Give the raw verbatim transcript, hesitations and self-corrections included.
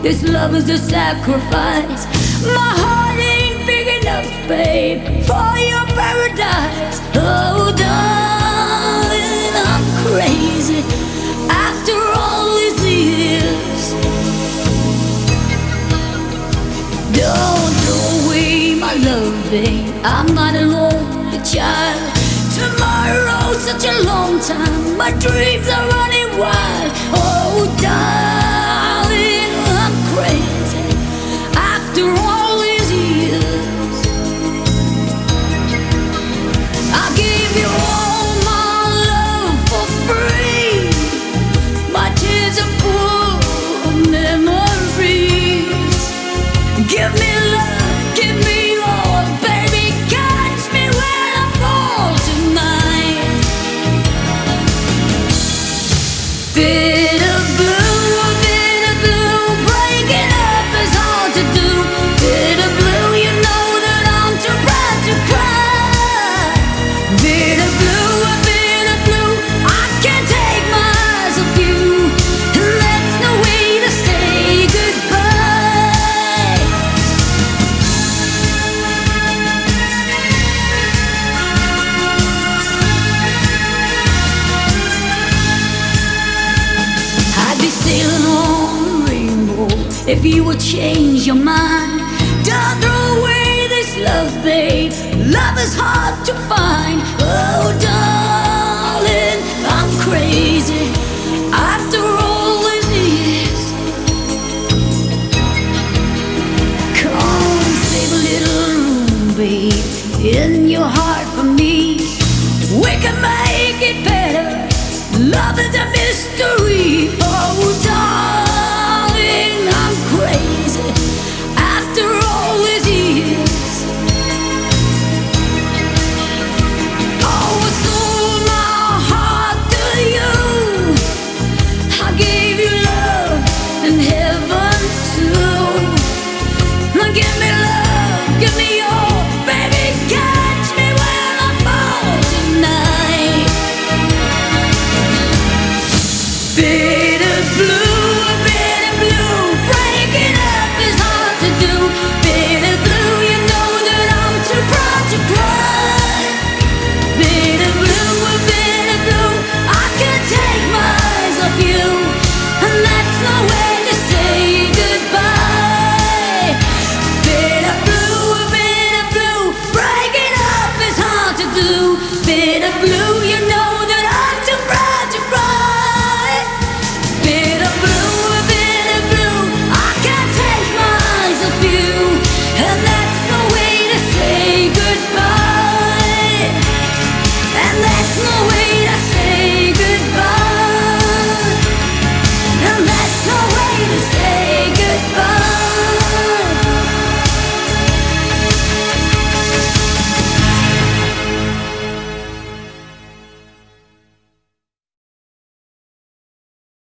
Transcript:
This love is a sacrifice. My heart ain't big enough, babe, for your paradise. Oh, darling, I'm crazy after all these years. Don't throw away my love, babe. I'm not a lonely child. Tomorrow's such a long time. My dreams are running wild. Oh, darling, I'm crazy after all these years. I gave you all my love for free. My tears are full of memories. Give me love, give me all, baby. Catch me when I fall tonight. Bitter blue, bitter blue, breaking up is hard to do. Bitter blue, you know that I'm too proud to cry. Bitter blue, bitter blue, I can't take my eyes off you. And that's no way to say goodbye. I'd be sailing on the rainbow if you would change your mind. Don't throw away this love, babe. Love is hard to find. Oh, darling, I'm crazy after all these years. Come save a little room, babe, in your heart for me. We can make it better. Love is a mystery. Oh, darling.